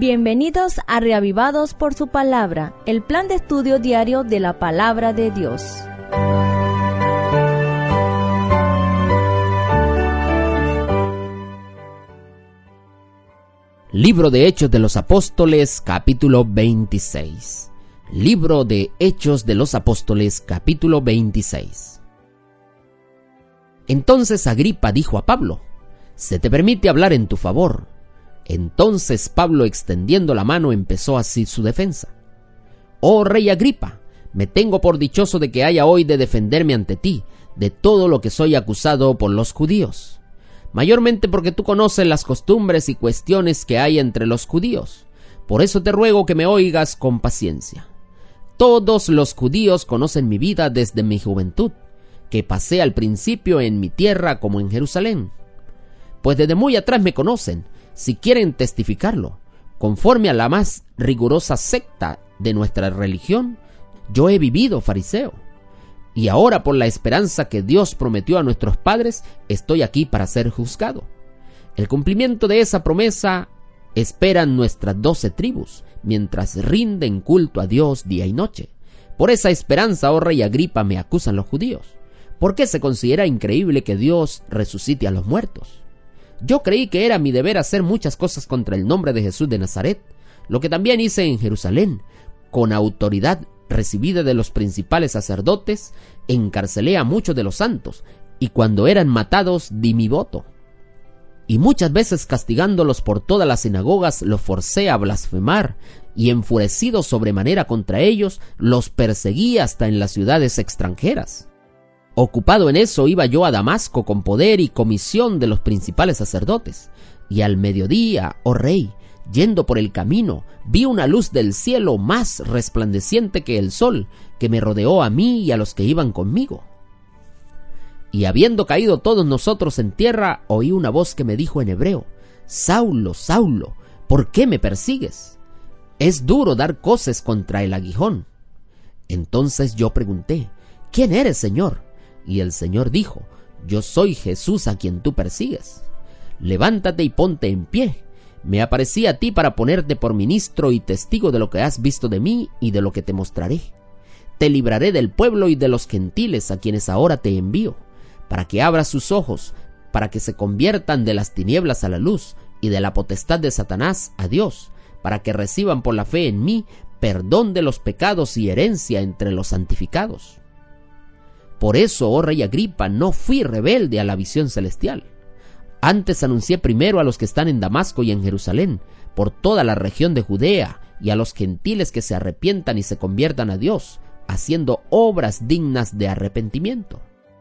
Bienvenidos a Reavivados por su Palabra, el plan de estudio diario de la Palabra de Dios. Libro de Hechos de los Apóstoles, capítulo 26. Libro de Hechos de los Apóstoles, capítulo 26. Entonces Agripa dijo a Pablo: «Se te permite hablar en tu favor». Entonces Pablo, extendiendo la mano, empezó así su defensa: «Oh rey Agripa, me tengo por dichoso de que haya hoy de defenderme ante ti de todo lo que soy acusado por los judíos, mayormente porque tú conoces las costumbres y cuestiones que hay entre los judíos. Por eso te ruego que me oigas con paciencia. Todos los judíos conocen mi vida desde mi juventud, que pasé al principio en mi tierra como en Jerusalén. Pues desde muy atrás me conocen, si quieren testificarlo. Conforme a la más rigurosa secta de nuestra religión, yo he vivido fariseo. Y ahora, por la esperanza que Dios prometió a nuestros padres, estoy aquí para ser juzgado. El cumplimiento de esa promesa esperan nuestras 12 tribus, mientras rinden culto a Dios día y noche. Por esa esperanza, oh rey Agripa, me acusan los judíos, porque se considera increíble que Dios resucite a los muertos. Yo creí que era mi deber hacer muchas cosas contra el nombre de Jesús de Nazaret, lo que también hice en Jerusalén. Con autoridad recibida de los principales sacerdotes, encarcelé a muchos de los santos, y cuando eran matados di mi voto. Y muchas veces, castigándolos por todas las sinagogas, los forcé a blasfemar, y enfurecido sobremanera contra ellos, los perseguí hasta en las ciudades extranjeras. Ocupado en eso, iba yo a Damasco con poder y comisión de los principales sacerdotes, y al mediodía, oh rey, yendo por el camino, vi una luz del cielo más resplandeciente que el sol, que me rodeó a mí y a los que iban conmigo. Y habiendo caído todos nosotros en tierra, oí una voz que me dijo en hebreo: «Saulo, Saulo, ¿por qué me persigues? Es duro dar coces contra el aguijón». Entonces yo pregunté: «¿Quién eres, Señor?». Y el Señor dijo: «Yo soy Jesús a quien tú persigues. Levántate y ponte en pie. Me aparecí a ti para ponerte por ministro y testigo de lo que has visto de mí y de lo que te mostraré. Te libraré del pueblo y de los gentiles a quienes ahora te envío, para que abras sus ojos, para que se conviertan de las tinieblas a la luz y de la potestad de Satanás a Dios, para que reciban por la fe en mí perdón de los pecados y herencia entre los santificados». Por eso, oh rey Agripa, no fui rebelde a la visión celestial. Antes anuncié primero a los que están en Damasco y en Jerusalén, por toda la región de Judea, y a los gentiles que se arrepientan y se conviertan a Dios, haciendo obras dignas de arrepentimiento.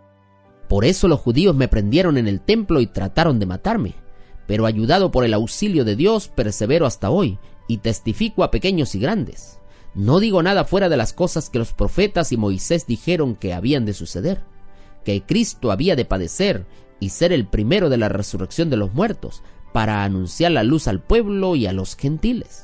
Por eso los judíos me prendieron en el templo y trataron de matarme, pero ayudado por el auxilio de Dios persevero hasta hoy, y testifico a pequeños y grandes. No digo nada fuera de las cosas que los profetas y Moisés dijeron que habían de suceder, que Cristo había de padecer y ser el primero de la resurrección de los muertos, para anunciar la luz al pueblo y a los gentiles.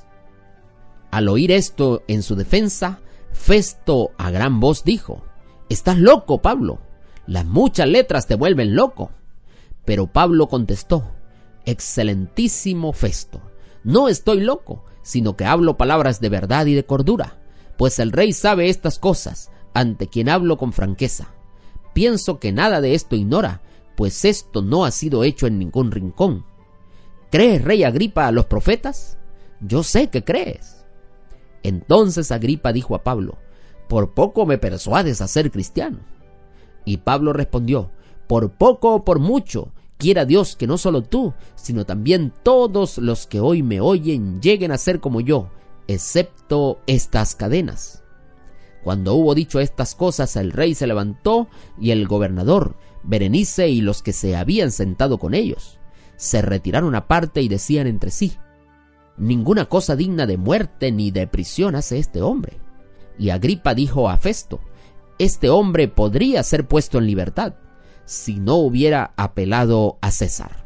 Al oír esto en su defensa, Festo a gran voz dijo: «Estás loco, Pablo, las muchas letras te vuelven loco». Pero Pablo contestó: «Excelentísimo Festo, no estoy loco, sino que hablo palabras de verdad y de cordura, pues el rey sabe estas cosas, ante quien hablo con franqueza. Pienso que nada de esto ignora, pues esto no ha sido hecho en ningún rincón. ¿Crees, rey Agripa, a los profetas? Yo sé que crees». Entonces Agripa dijo a Pablo: «Por poco me persuades a ser cristiano». Y Pablo respondió: «Por poco o por mucho, quiera Dios que no solo tú, sino también todos los que hoy me oyen lleguen a ser como yo, excepto estas cadenas». Cuando hubo dicho estas cosas, el rey se levantó, y el gobernador, Berenice y los que se habían sentado con ellos, se retiraron aparte y decían entre sí: «Ninguna cosa digna de muerte ni de prisión hace este hombre». Y Agripa dijo a Festo: «Este hombre podría ser puesto en libertad, si no hubiera apelado a César».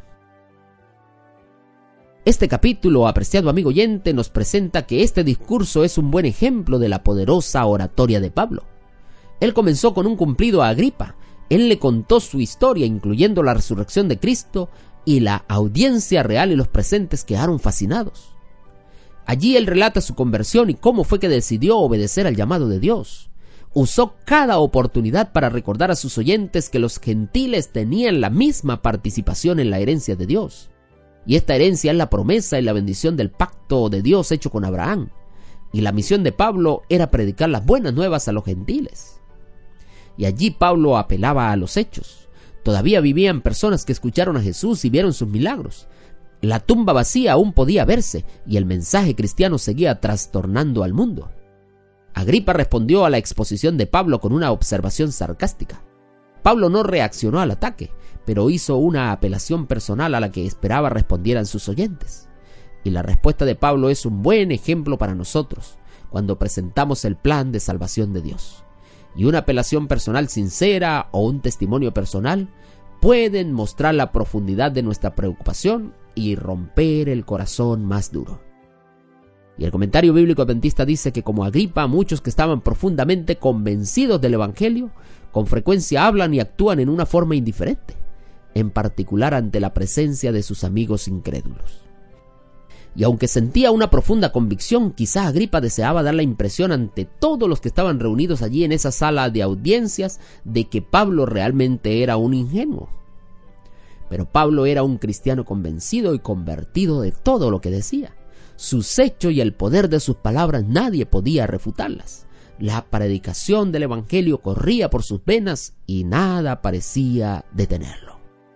Este capítulo, apreciado amigo oyente, nos presenta que este discurso es un buen ejemplo de la poderosa oratoria de Pablo. Él comenzó con un cumplido a Agripa. Él le contó su historia, incluyendo la resurrección de Cristo, y la audiencia real y los presentes quedaron fascinados. Allí él relata su conversión y cómo fue que decidió obedecer al llamado de Dios. Usó cada oportunidad para recordar a sus oyentes que los gentiles tenían la misma participación en la herencia de Dios. Y esta herencia es la promesa y la bendición del pacto de Dios hecho con Abraham. Y la misión de Pablo era predicar las buenas nuevas a los gentiles. Y allí Pablo apelaba a los hechos. Todavía vivían personas que escucharon a Jesús y vieron sus milagros. La tumba vacía aún podía verse y el mensaje cristiano seguía trastornando al mundo. Agripa respondió a la exposición de Pablo con una observación sarcástica. Pablo no reaccionó al ataque, pero hizo una apelación personal a la que esperaba respondieran sus oyentes. Y la respuesta de Pablo es un buen ejemplo para nosotros cuando presentamos el plan de salvación de Dios. Y una apelación personal sincera o un testimonio personal pueden mostrar la profundidad de nuestra preocupación y romper el corazón más duro. Y el comentario bíblico adventista dice que como Agripa, muchos que estaban profundamente convencidos del Evangelio, con frecuencia hablan y actúan en una forma indiferente, en particular ante la presencia de sus amigos incrédulos. Y aunque sentía una profunda convicción, quizá Agripa deseaba dar la impresión ante todos los que estaban reunidos allí en esa sala de audiencias de que Pablo realmente era un ingenuo. Pero Pablo era un cristiano convencido y convertido de todo lo que decía. Sus hechos y el poder de sus palabras nadie podía refutarlas. La predicación del Evangelio corría por sus venas y nada parecía detenerlo.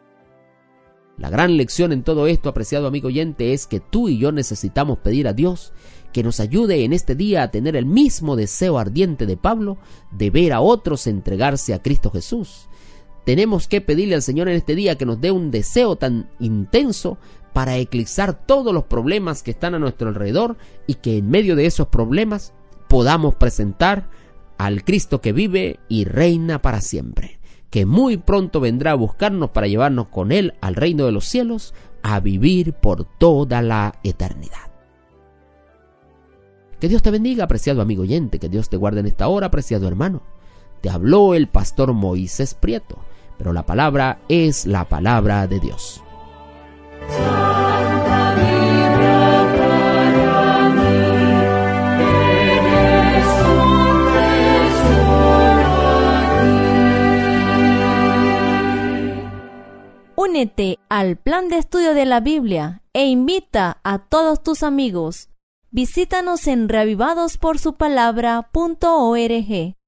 La gran lección en todo esto, apreciado amigo oyente, es que tú y yo necesitamos pedir a Dios que nos ayude en este día a tener el mismo deseo ardiente de Pablo de ver a otros entregarse a Cristo Jesús. Tenemos que pedirle al Señor en este día que nos dé un deseo tan intenso para eclipsar todos los problemas que están a nuestro alrededor y que en medio de esos problemas podamos presentar al Cristo que vive y reina para siempre, que muy pronto vendrá a buscarnos para llevarnos con Él al reino de los cielos, a vivir por toda la eternidad. Que Dios te bendiga, apreciado amigo oyente, que Dios te guarde en esta hora, apreciado hermano. Te habló el pastor Moisés Prieto, pero la palabra es la palabra de Dios. Santa Biblia para mí, eres un tesoro aquí. Únete al plan de estudio de la Biblia e invita a todos tus amigos. Visítanos en reavivadosporsupalabra.org.